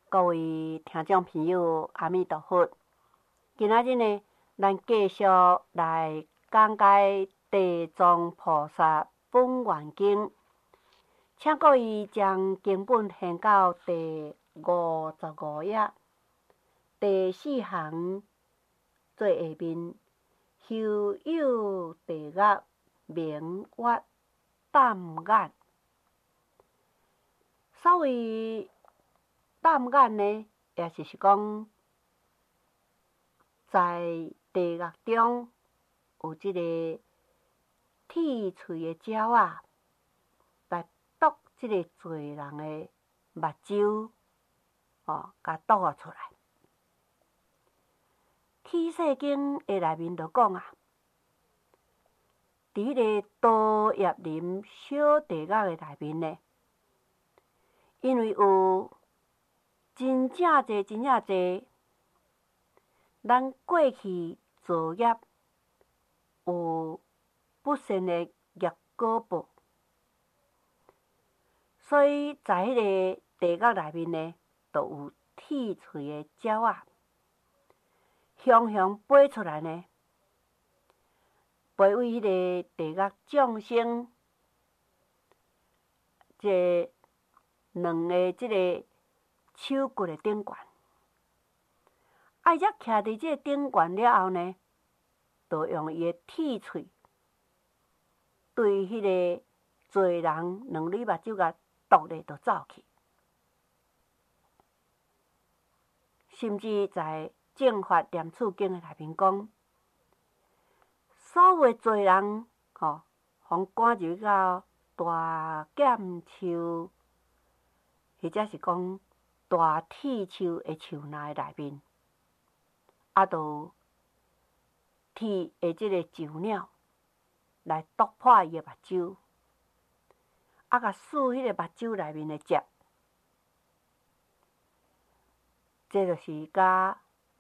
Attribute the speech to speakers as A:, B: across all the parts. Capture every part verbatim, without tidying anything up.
A: 各位听众朋友，阿弥陀佛！今仔日呢，咱继续来讲解《地藏菩萨本愿经》，请各位将经本掀到第五十五页，第四行做下面。修有地狱名曰耽眼，所谓耽眼呢，也就是讲，在地狱中有即个铁喙的鸟仔来啄即个罪人的目睭，哦，甲啄啊出来。起世经的内面就讲啊，伫迄个刀叶林小地狱的内面呢，因为有真正侪、真正侪，咱过去造业有不善的业果报，所以在迄个地狱内面呢，就有铁喙的鸟仔。雄雄飞出来呢，飞为迄个地狱众生，这两个即个手骨的顶悬，啊，才徛伫即个顶悬了后呢，就用伊的铁喙对迄个罪人两蕊目睭甲啄咧，就走去，甚至在正法念处经的内面讲，所有的罪人，吼，互赶入到大剑树，或者是讲大铁树的树林的内面，啊，就铁的即个兽鸟来啄破伊的目睭，啊，甲撕迄个目睭内面的汁，这就是甲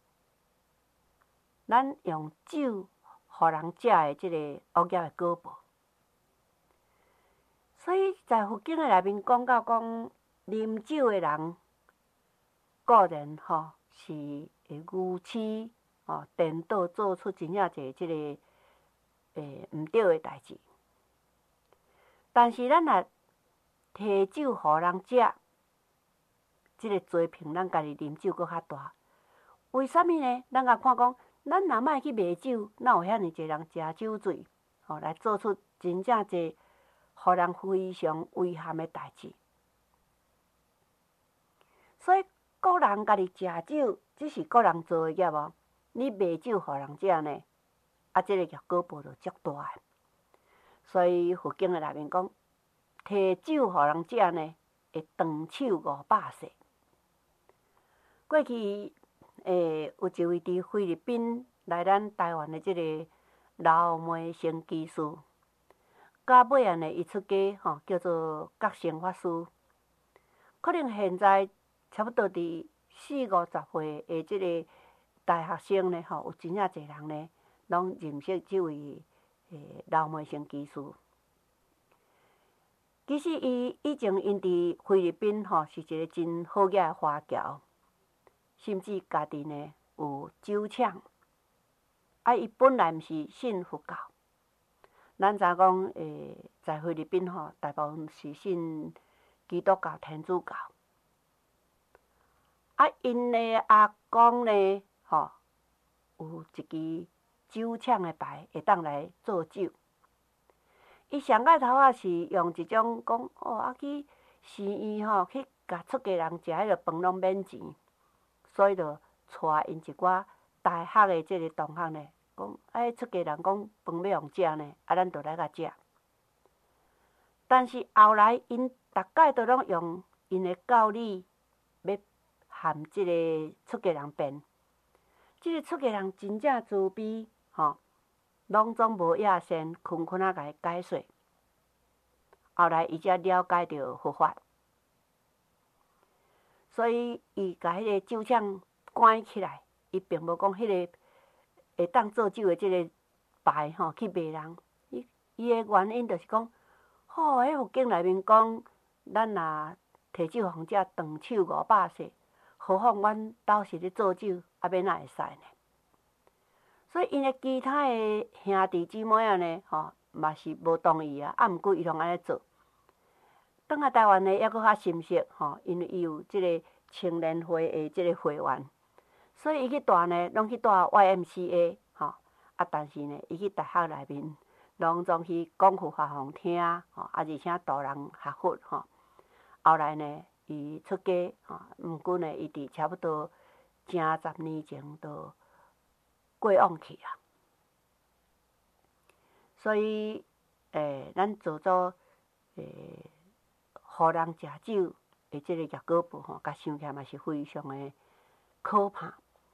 A: 咱用酒，互人食的即个恶业的果报。所以在佛经的内面讲到讲，啉酒的人，固然吼是会愚痴，吼颠倒做出真正侪即个诶毋对的代志。但是咱若摕酒互人食，即个罪凭咱家己啉酒搁较大。为什么呢？咱甲看讲。咱若莫去卖酒，哪有遐尼侪人食酒醉，吼、哦、来做出真正侪互人非常遗憾的代志。所以，个人家己食酒，只是个人做的业哦。你卖酒互人食呢，啊，即、这个业果报就足大的。所以佛经的内面讲，摕酒互人食呢，会长寿五百岁。过去。诶，有一位伫菲律宾来咱台湾的即个老梅生居士，到尾啊呢，伊出家吼，叫做觉生法师。可能现在差不多伫四五十岁的即个大学生呢，吼，有真正侪人呢，拢认识即位诶老梅生居士。其实伊以前因伫菲律宾吼，是一个真好野的华侨。甚至家己呢有酒厂，啊，伊本来毋是信佛教，咱知讲诶，在菲律宾吼，大部分是信基督教、天主教。啊，因的阿公呢，吼，有一支酒厂的牌，会当来做酒。伊上盖头啊是用一种讲，哦，啊去寺院吼，去甲出家人食迄个饭拢免钱。所以就带因一寡大学的即个同学呢，讲哎，出家人讲饭要用食呢，啊，咱就来甲食。但是后来因逐摆都拢用因的教理要含即个出家人辩。即个出家人真正慈悲，吼，拢总无野心，空空啊甲伊解说。后来伊才了解到佛法。所以，伊甲迄个酒厂关起来，伊并无讲迄个会当做酒的即个牌吼去卖人。伊伊的原因就是讲，吼、哦，迄佛经内面讲，咱若摕酒互人食，长寿五百岁， 何况阮兜是咧做酒，啊，免哪会使呢？所以因诶其他诶兄弟姊妹啊呢，吼，嘛是无同意啊，啊，毋过伊拢安尼做。转来台湾呢，抑搁较深色吼，因为伊有即个青年会诶即个会员，所以伊去住呢，拢去住 Y M C A 吼，啊，但是呢，伊去大学内面，拢总去讲互学互听吼，啊，而且大人学佛吼。后来呢，伊出家吼，毋过呢，伊伫差不多正十年前就过往去啊。所以，诶，咱做做诶，互人食酒诶，即个业果报吼，甲想起来嘛是非常诶可怕。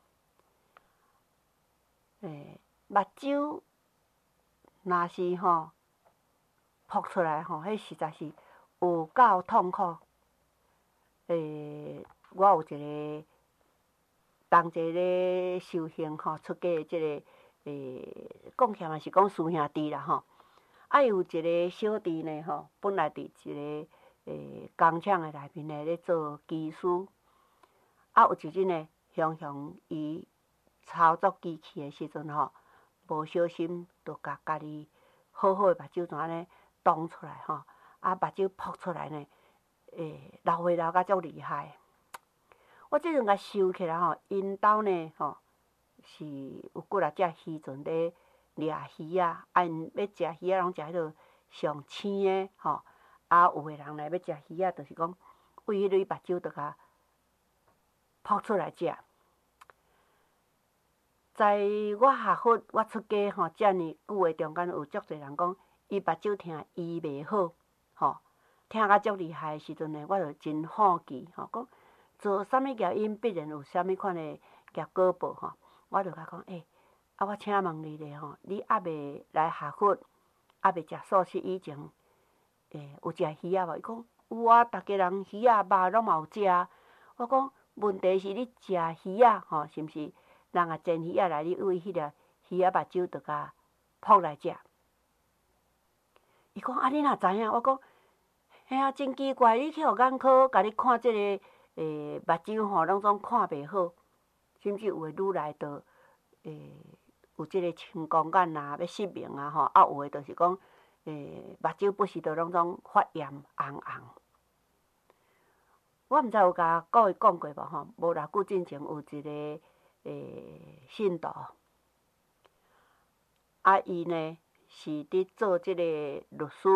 A: 诶，目睭若是吼扑出来吼，迄实在是有够痛苦。诶，我有一个同齐咧修行吼，出家诶即个诶，讲起来嘛是讲师兄弟啦吼。啊，有一个小弟呢吼，本来伫一个诶工厂诶内面呢咧做技师，啊，有一日呢，常常伊操作机器诶时阵吼，无小心就甲家己好好诶目睭怎安尼动出来吼，啊，目睭扑出来呢，诶，流血流甲足厉害。我即阵甲想起来吼，因兜呢吼是有几若只鱼船咧掠鱼啊，啊因要食鱼啊，拢食迄落上青诶吼，啊有诶人来要食鱼啊，就是讲为迄个目睭就甲扑出来食。在我学佛，我出家吼，遮尔久诶中间，有足侪人讲伊目睭疼医袂好，吼，疼甲足厉害诶时阵呢，我就真好奇吼，讲做啥物业因必然有啥物款诶业果报吼，我就甲讲，诶、欸，啊，我请问你咧吼，你还袂来学佛，还袂食素食以前，诶、欸，有食鱼仔无？伊讲有啊，逐家人鱼仔肉拢嘛有食。我讲问题是你食鱼仔吼，是毋是人啊煎鱼仔来，你为迄个鱼仔目睭就甲扑来食？伊讲啊，你若知影？我讲，嘿啊，真奇怪，你去互眼科甲你看即、这个诶目睭吼，拢总看袂好，甚至有诶愈来着诶有即个青光眼啊，要失明啊吼，啊有诶就是讲诶目睭不时着拢总发炎红红。我毋知有甲各位讲过无吼，无偌久之前有一个诶信徒，啊伊呢是伫做即个律师，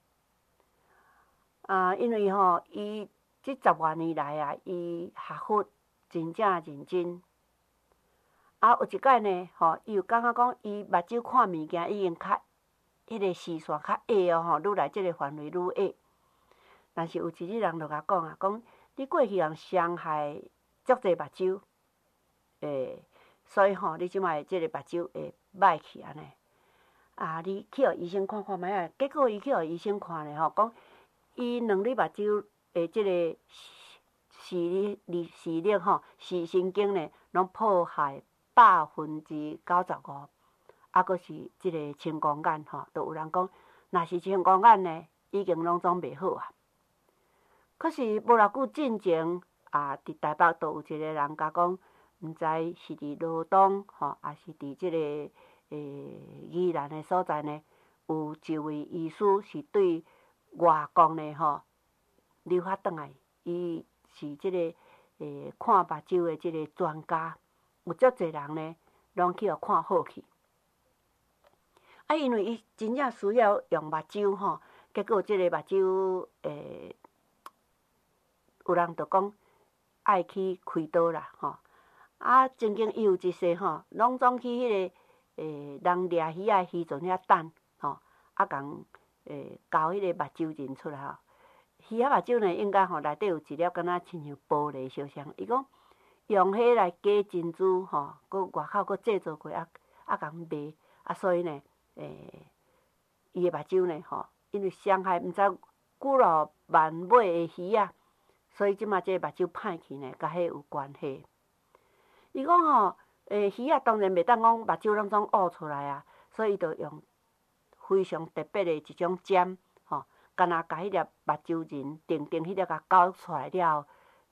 A: 啊因为吼伊即十外年来啊，伊学佛真正认真。啊有一摆呢吼，伊有感觉讲伊目睭看物件已经较迄个视线较矮哦吼，愈来即个范围愈矮。但是有一日人就甲讲啊，讲你过去人伤害足侪目睭，诶，所以吼你即摆即个目睭会歹去安尼。啊，你去互医生看看觅啊。结果伊去互医生看咧吼，讲伊两粒目睭诶即个视力视力吼视神经呢，拢破坏百分之九十五。啊，阁是即个青光眼吼，都有人讲，若是青光眼呢，已经拢总袂好啊。可是无偌久进前啊，伫台北都有一个人甲讲，毋知是伫罗东吼，还是伫即个诶宜兰诶所在呢，有一位医师是对外国呢吼留学转来，伊是即个诶看目睭诶即个专家，有足侪人呢拢去互看好去。啊，因为伊真正需要用目睭吼，结果即个目睭诶。有人就讲爱去开刀啦吼，啊，曾经伊有一世吼，拢总去迄、那个诶人掠鱼仔渔船遐等吼，啊共诶交迄个目睭认出来吼。鱼仔目睭呢，应该吼内底有一粒敢若亲像玻璃小像，伊讲用迄来加珍珠吼，佮外口佮制作过啊啊共卖，啊所以呢诶，伊诶目睭呢吼，因为伤害毋知几落万尾诶鱼仔。所以即马即个目睭歹去呢，甲迄有关系。伊讲吼，诶，鱼仔当然袂当讲目睭拢总乌出来啊，所以伊就用非常特别的一种针，吼，干若甲迄粒目睭仁定定迄粒甲搞出来了后，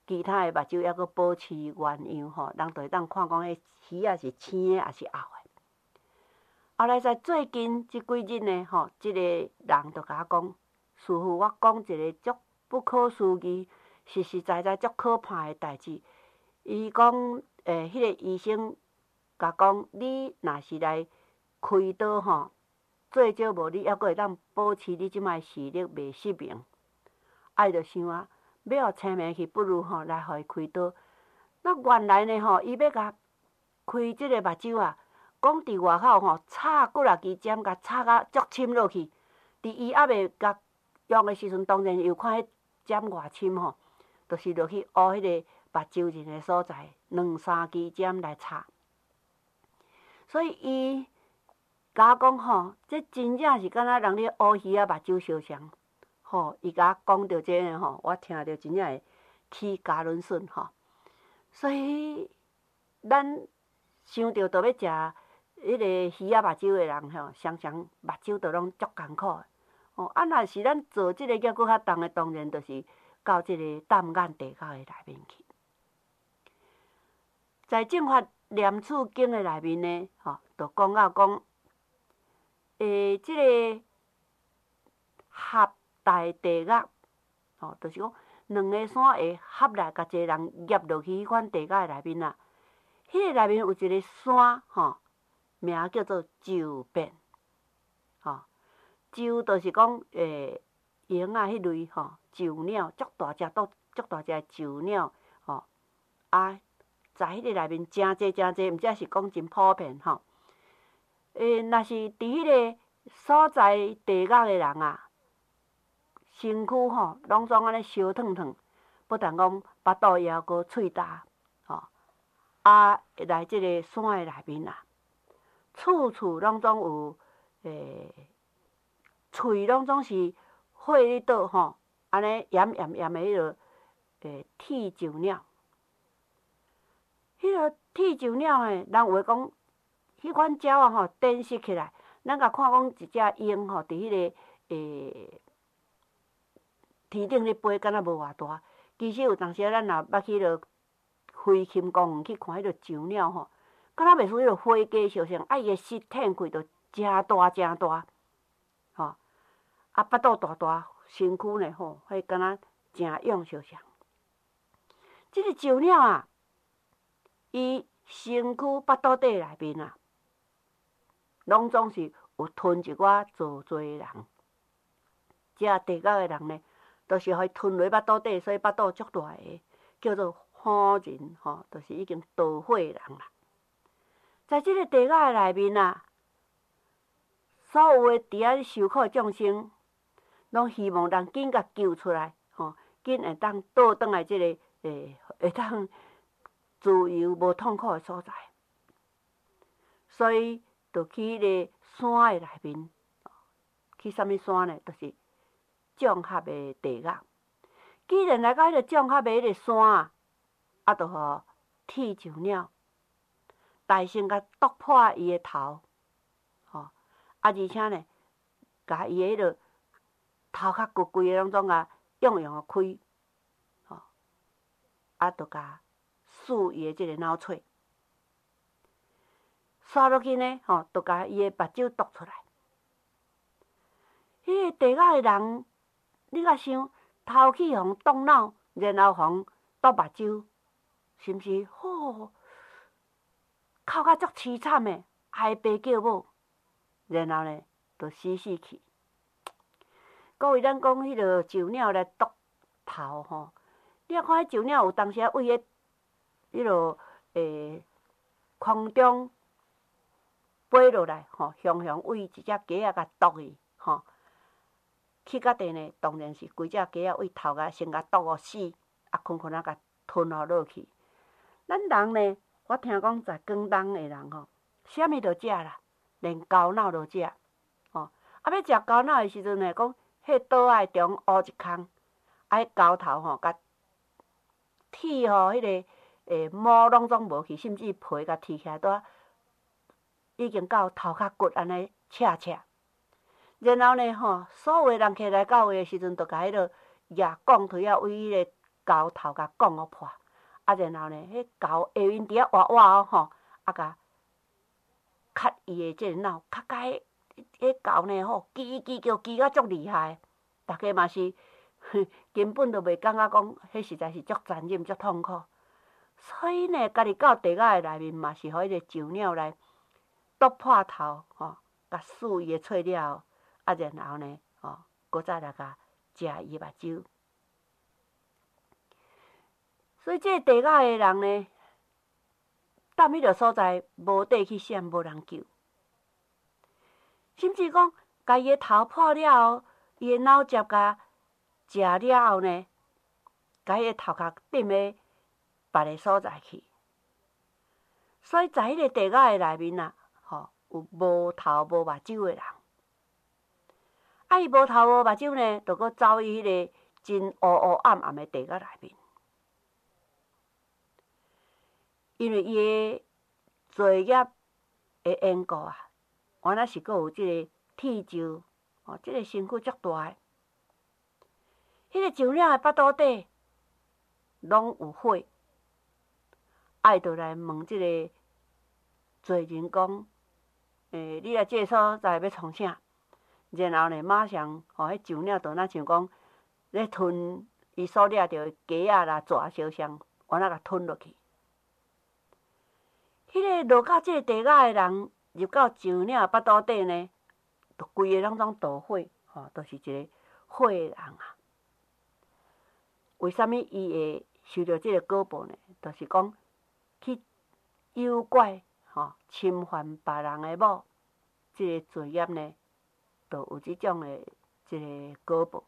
A: 其他诶目睭还佫保持原样吼，人就会当看讲迄鱼仔是青诶，还是红诶。后来在最近即几日呢，吼，即个人就甲我讲，师父，我讲一个足不可思议、实实在在足可怕诶代志。伊讲，诶，迄个医生甲讲，你若是来开刀吼，最少无你还佫会当保持你即摆视力袂失明。啊，伊就想啊，要互青面去，不如吼来互伊开刀。那原来呢吼，伊要甲开即个目睭啊，讲伫外口吼插几若支针，甲插甲足深落去。伫伊还袂甲用诶时阵，当然又看迄针偌深吼，就是落去乌迄个目睭仁诶所在，两三支针来插。所以伊甲我讲吼，这真正是敢若人咧乌鱼仔目睭相像。吼，伊甲我讲着这个吼，我听着真正会起家轮笋吼。所以咱想着着要食迄个鱼仔目睭的人吼，常常目睭着拢足艰苦的。哦，啊，若是咱做即个抑搁较重的，当然就是到即个淡眼地沟的内面去。在正法念处经的内面呢，吼，就讲到讲，诶，即个合大地角，吼，就是讲两个山会合来，甲一个人夹落去迄款地角的内面啊。迄个内面有一个山，吼，名叫做鸠变，吼，鸠就是讲诶鹰啊迄类吼，鸠鸟足大只，足足大只鸠鸟，吼，啊，在迄个内面真济真济，毋则是讲真普遍吼。诶，若是伫迄个所在地角的人啊，身躯吼拢总安尼烧烫烫，不但讲巴肚也阁喙焦，吼，啊，来即个山的内面啊，处处拢总有诶，喙拢总是火咧倒吼，安尼炎炎炎的迄落诶铁鸠鸟。迄落铁鸠鸟诶，人有诶讲，迄款鸟啊吼，展示起来，咱甲看讲一只鹰吼，伫迄个诶天顶咧飞，敢若无偌大。其实有当时咱若捌去落飞禽公园去看迄落鸠鸟吼，敢若袂输迄落火鸡相像，啊伊诶翅挺开着诚大诚大，吼，啊巴肚大大，身躯呢吼，迄敢若诚勇相像。即个鸠鸟啊，伊身躯巴肚底内面啊，拢总是有吞一寡做作诶人。即个地角诶人呢，都是互伊吞落巴肚底，所以巴肚足大个，叫做火人吼，就是已经导火诶人啦。在即个地角诶内面啊，所有诶伫遐受苦诶众生，拢希望人紧甲救出来，吼，紧会当倒转来即个诶，会当自由无痛苦诶所在。所以，就去迄个山诶内面，去啥物山呢？就是众合诶地角。既然来到迄个众合诶迄个山啊，啊，就互铁鸠鸟大声甲剁破伊诶头，吼，啊，而且呢，甲伊诶迄落头壳骨规个拢总甲用用啊开，吼，啊，就甲撕伊诶即个脑髓，刷落去呢，吼，就甲伊诶目睭剁出来。迄个地角诶人，你甲想，头去互剁脑，然后互剁目睭，是毋是？吼，哭甲足凄惨诶，哀爸叫母，然后呢，就死死去。各位，咱讲迄落鸠鸟来剁头吼，你啊看迄鸠鸟有当时啊为迄迄落诶空中飞落来吼，雄雄为一只鸡仔甲剁去吼，去到地呢，当然是规只鸡仔为头甲先甲剁互死，啊，困困啊甲吞互落去。咱人呢，我听讲在广东诶人吼，啥物都食啦，连狗脑都食，吼，啊要食狗脑诶时阵呢，讲迄刀仔中挖一空，啊，迄狗头吼，甲剃吼，迄个诶毛拢总无去，甚至皮甲剃起来，都已经到头壳骨安尼赤赤。然后呢，吼，所有诶人起来到位诶时阵，就甲迄落举杠腿啊，为迄个猴头甲讲互破，啊，然后呢，迄猴下面伫遐活活哦吼，啊甲磕伊的即个脑，磕甲迄迄猴呢吼，叽叽叫叽甲足厉害，逐个嘛是根本就袂感觉讲，迄实在是足残忍、足痛苦。所以呢，家己到地下的内面嘛是互迄个象鸟来剁破头吼，甲撕伊的喙了后，啊，然后呢，吼，搁再来甲食伊的目睭。所以这个地下的人呢，踮迄个所在无地去闪，无人救，甚至讲，家己的头破了后，伊的脑汁甲食了后呢，甲迄个头壳踮咧别个所在去。所以在迄个地下的内面啊，吼，有无头无目睭的人。啊，伊无头无目睭呢，就搁走于迄个真乌乌暗暗的地下内面。因为伊的罪业的缘故啊，原来是阁有即个铁鹫，哦，即、这个身躯足大诶。迄、那个象鸟的巴肚底拢有火，啊，伊就来问即个罪人讲：诶、欸，你来即个所在要创啥？然后呢，马上吼，迄、那象鸟就若像讲咧吞伊所掠着的鸡仔啦、蛇烧双，原来甲吞落去。迄个落到即个地下的人入到象鸟巴肚底呢，就规个拢总着火，吼，就是一个火人啊。为什么伊会受到即个果报呢？就是讲去诱拐，吼，侵犯别人的某，即个罪业呢，就有即种的即个果报。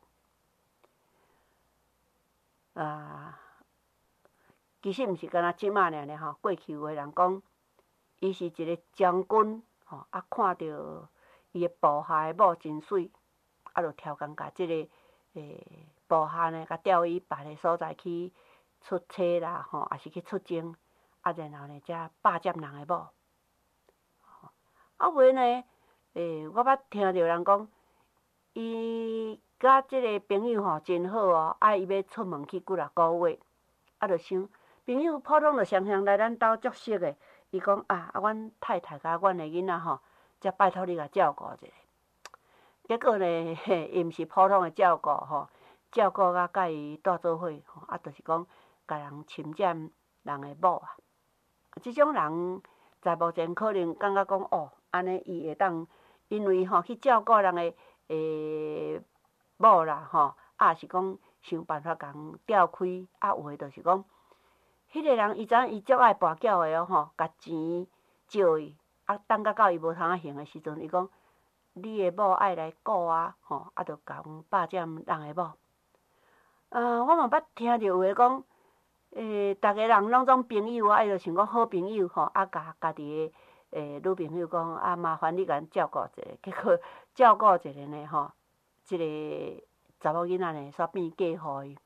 A: 啊，其实毋是干那即马尔呢，吼，过去有个人讲。伊是一个将军，吼，啊，看到伊的部下的某真水，啊，就超工甲即个诶部下呢，甲调伊别个所在去出差啦，吼，也是去出征，啊，然后呢，才霸占人的某。啊，有诶呢，诶，我捌听着人讲，伊甲即个朋友吼真好哦，啊，伊要出门去几若个月，啊，就想朋友普通就常常来咱兜足熟诶。伊讲啊，啊，阮太太甲阮的囡仔吼，则拜托你甲照顾一下。结果呢，嘿，伊毋是普通的照顾吼，照顾甲甲伊住做伙吼，啊，就是讲甲人侵占人的某啊。即种人在目前可能感觉讲哦，安尼伊会当因为吼去照顾人的诶某啦吼，啊是讲想办法甲人调开，啊有诶就是讲。迄个人，伊知影伊足爱跋筊的哦吼，甲钱借伊，啊，等到到伊无通啊还的时阵，伊讲你的某爱来顾啊，吼，啊，就共霸占人的某。啊，我嘛捌听着有诶讲，诶，逐个人拢总朋友啊，伊就想讲好朋友吼，啊，甲家己的诶女朋友讲啊，麻烦你甲阮照顾一下，结果照顾一下呢吼，即、这个查某囡仔呢煞变嫁互伊。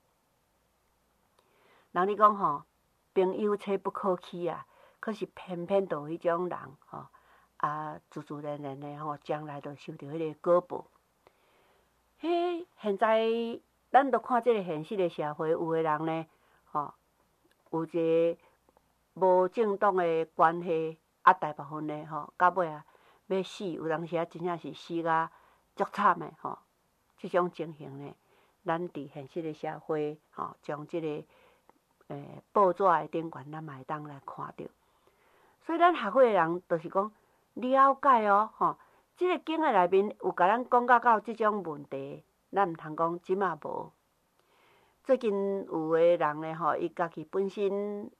A: 人咧讲吼。朋友妻不可欺啊！可是偏偏就有迄种人吼，啊，自自然然的吼，将来就受到迄个果报。迄现在咱都看即个现实的社会，有的人呢，吼，有一个无正当的关系，啊，大部分呢，吼，到尾啊要死，有当时啊真正是死啊足惨的吼。即种情形呢，咱伫现实的社会，吼，将即个。诶，报纸的顶悬，咱嘛会当来看到。所以咱学会的人，就是讲了解哦，吼，即、这个经的内面有甲咱讲到到即种问题，咱毋通讲即马无。最近有的人呢，吼，伊家己本身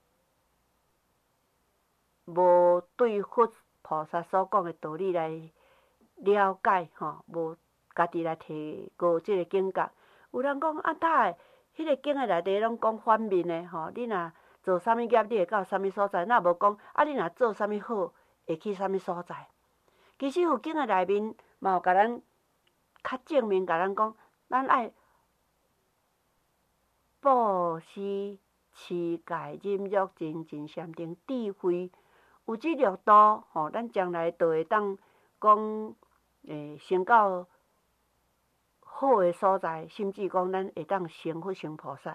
A: 无对佛菩萨所讲的道理来了解，吼，无家己来提高即个境界。有人讲啊，太。迄个经的内底拢讲反面的吼，你若做啥物业，你会到啥物所在？若无讲啊，你若做啥物好，会去啥物所在？其实有经的内面嘛有甲咱较正面甲咱讲，咱爱布施、持戒、忍辱、精进、禅定、智慧，有即六道吼，咱将来就会当讲诶，升到。好诶所在，甚至讲咱会当成佛成菩萨，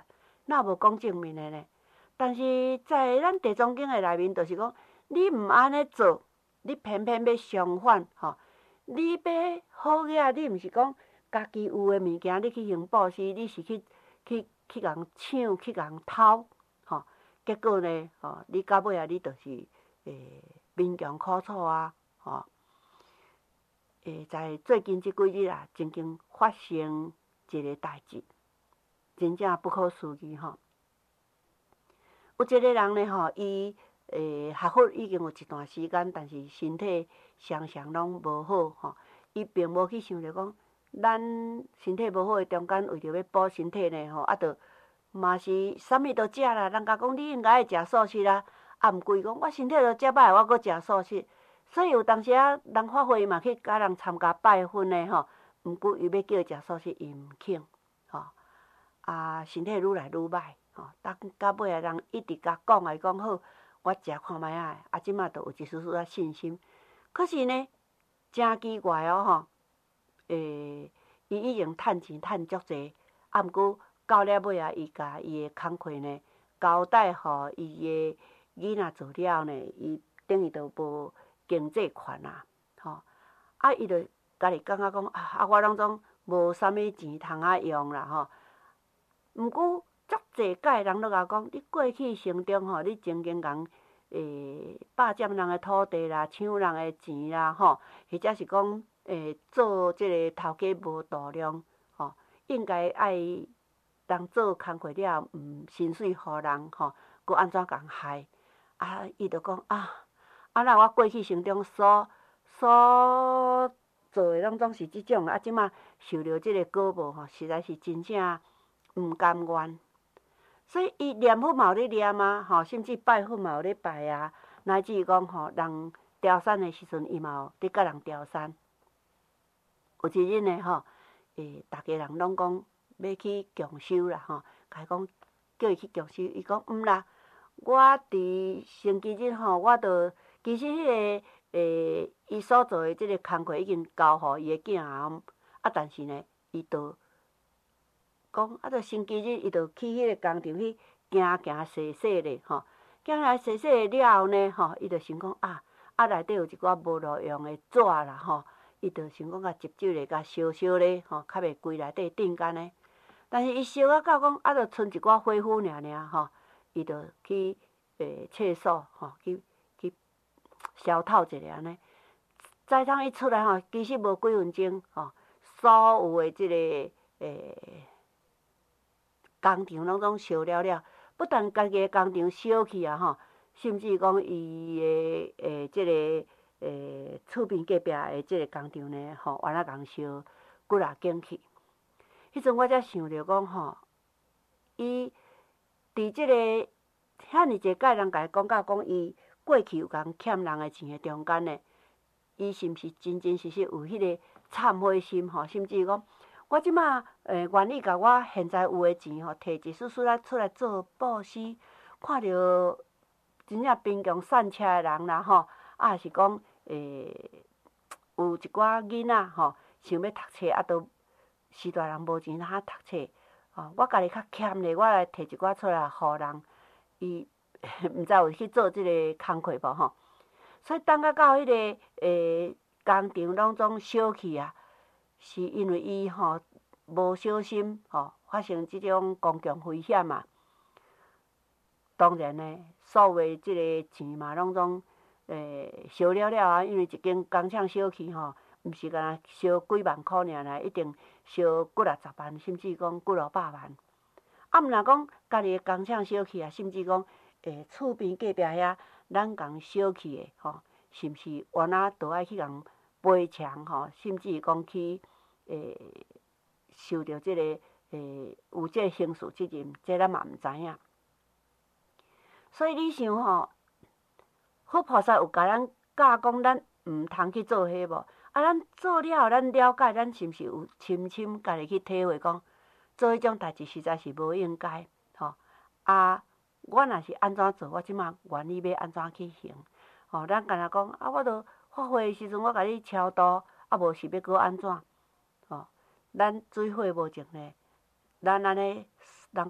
A: 哪无讲正面的呢？但是在咱地藏经的内面，就是讲你毋安尼做，你偏偏要相反吼。你要好个，你毋是讲家己有诶物件，你去行布施，你是去去去共人抢，去共人偷，吼。结果呢，吼，你到尾啊，你就是诶贫穷苦楚啊，吼。诶，在最近即几日啊，曾经发生一个代志，真正不可思议吼。有一个人呢，吼，伊诶学佛已经有一段时间，但是身体常常拢无好吼。伊并无去想着讲，咱身体无好诶中间，为着要补身体呢，吼，啊，着嘛是啥物都食啦。人甲讲你应该会食素食啦，啊，毋过伊讲我身体都遮歹，我阁食素食。所以有当时啊，人发会伊嘛去甲人参加拜婚的吼，毋过伊要叫伊食素食，伊毋肯吼，啊，身体愈来愈歹吼。当到尾啊，人一直甲讲啊，伊讲好，我食看卖啊，啊，即马着有一丝丝仔信心。可是呢，真奇怪哦吼，诶，伊已经趁钱趁足济，啊，毋过到了尾啊，伊甲伊的工课呢交代互伊的囡仔做了呢，伊等于着无经济款啊，吼，啊，伊着家己感觉讲啊，啊，我拢总无啥物钱通啊用啦吼。毋过足济届人都甲讲，你过去生中吼，你曾经共诶霸占人的土地啦，抢人的钱啦，吼，或者是讲诶做即个头家无度量，吼，应该爱人做工课了，毋薪水互人吼，佮安怎共害？啊，伊着讲啊。啊，那我过去生中所所做诶，拢总是即种，啊，即马受着即个果报吼，实在是真正毋甘愿。所以伊念佛嘛有咧念啊，吼，甚至拜佛嘛有咧拜啊，乃至于讲吼，人调山诶时阵，伊嘛有咧甲人调山。有一日呢，吼，诶，逐家人拢讲要去共修啦，吼，甲伊讲叫伊去共修，伊讲毋啦，我伫星期日吼，我着。其实迄个诶，伊所做诶即个工课已经交互伊诶囝仔，啊，但是呢，伊着讲啊，着星期日伊着去迄个工厂去行行踅踅咧，吼，行行踅踅了后呢，吼，伊着想讲啊，啊内底有一寡无路用诶纸啦，吼，伊着想讲甲接手咧，甲烧烧咧，吼，较袂规内底顶干呢。但是伊烧啊到讲啊，着剩一寡火火尔尔，吼，伊着去诶厕所，吼，去。消透一下安尼，早通一出来吼，其实无几分钟吼，所有的即、这个诶工厂拢总烧了了。不但家己的工厂烧去啊吼，甚至讲伊的诶即、这个诶厝边隔壁的即个工厂呢，吼，完了共烧几若间去。迄阵我才想着讲吼，伊伫即个遐尼济届人甲伊讲到讲伊。过去有共欠人诶钱诶中间呢，伊是毋是真真实实有迄个忏悔心吼？甚至讲，我即马诶愿意甲我现在有诶钱吼，摕一丝丝仔出来做布施，看着真正贫穷散车诶人啦吼，啊也是讲诶有一寡囡仔吼，想要读册啊，都时大人无钱通读册，吼，我家己较欠咧，我来摕一寡出来互人，伊。毋知有去做即个工课无吼，所以等到到迄个诶工厂拢总烧去啊，是因为伊吼无小心吼发生即种公共危险啊。当然呢，所有诶即个钱嘛拢总诶烧了了啊，因为一间工厂烧去吼，毋是干若烧几万箍尔啦，一定烧几若十万，甚至讲几落百万。啊，毋若讲家己诶工厂烧去啊，甚至讲。诶，厝边隔壁遐，咱共烧去诶，吼，是毋是原仔都爱去共赔偿吼？甚至讲去诶受着即、这个诶有即个刑事责任，这咱嘛毋知影。所以你想吼，佛菩萨有甲咱教讲，咱毋通去做迄无？啊，咱做了后，咱了解，咱是毋是有深深家己去体会讲，做迄种代志实在是无应该，吼啊。我若是安怎做，我即马愿意要安怎去行，吼，咱干若讲啊，我著发火诶时阵，我甲你超度，啊无是要搁安怎？吼，咱水火无情呢，咱安尼人讲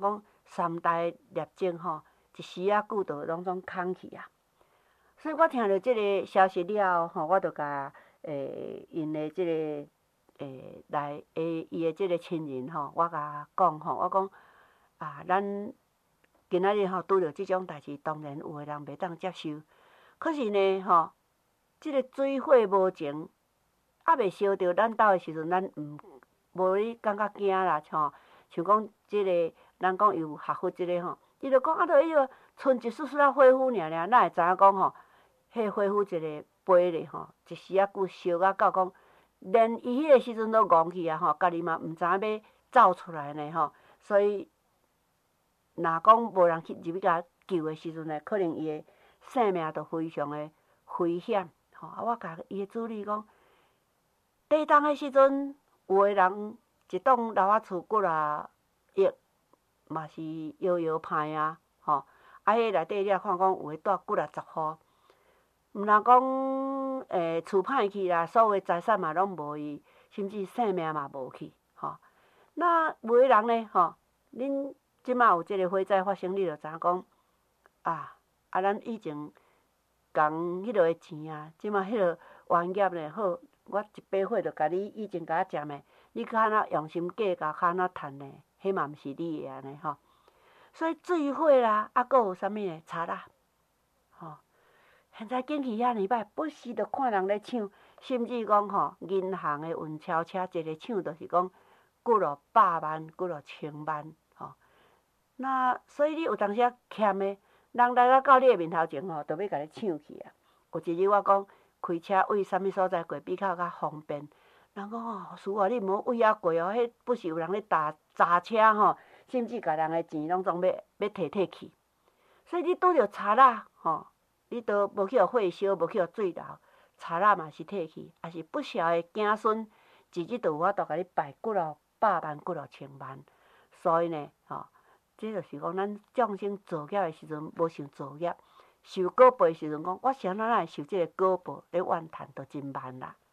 A: 三代孽种吼，一时仔久就拢总空去啊。所以我听到即个消息了后，吼，我就甲诶因的即个诶来诶伊的即个亲人吼，我甲讲吼，我讲啊，咱今仔日吼拄着即种代志，当然有诶人袂当接受。可是呢，吼，即个水火无情，还袂烧着咱兜诶时阵，咱毋无咧感觉惊啦，吼。像讲即个，咱讲有学佛即个吼，伊就讲啊，着迄个剩一丝丝仔火虎尔尔，哪会知影讲吼，迄火虎一个杯咧吼，一时仔久烧啊到讲，连伊迄个时阵都戆去啊吼，家己嘛毋知影要走出来呢吼，所以若讲无人去入去甲救诶时阵呢，可能伊诶性命就非常诶危险吼。啊，我甲伊诶子女讲，地冬诶时阵，有诶人一栋老仔厝几若亿，嘛是摇摇歹啊吼。啊，迄内底你也看讲有诶住几若十户，毋若讲诶厝歹去啦，所有诶财产嘛拢无去，甚至性命嘛无去吼。那有诶人呢吼，恁即马有即个火灾发生，你就知影讲啊啊，咱以前共迄落诶钱啊，即马迄落冤业呢，好，我一把火就甲你以前甲我占诶，你较安怎用心计较较安怎趁呢？迄嘛毋是你诶安尼吼。所以水火啦，啊，佫有啥物呢？贼仔吼。现在景气遐尼歹，不时就看人咧抢，甚至讲吼，银行诶运钞车一个抢就是讲几落百万、几落千万吼。那所以你有当时仔欠诶，人来啊到你诶面头前吼，就要甲你抢去啊。有一日我讲开车为啥物所在过比较较方便，人讲吼，师傅你毋好为遐过哦，迄不是有人咧砸砸车吼，甚至甲人诶钱拢总要要摕摕去。所以你拄着贼仔吼。你都无去互火烧，无去互水流，贼仔嘛是摕去，也是不孝的子孙，自己就有法度甲你败几落百万、几落千万。所以呢，吼，这就是讲咱众生造业的时阵无想造业，受果报的时阵讲，我是安怎会受这个果报咧怨叹，就真慢啦。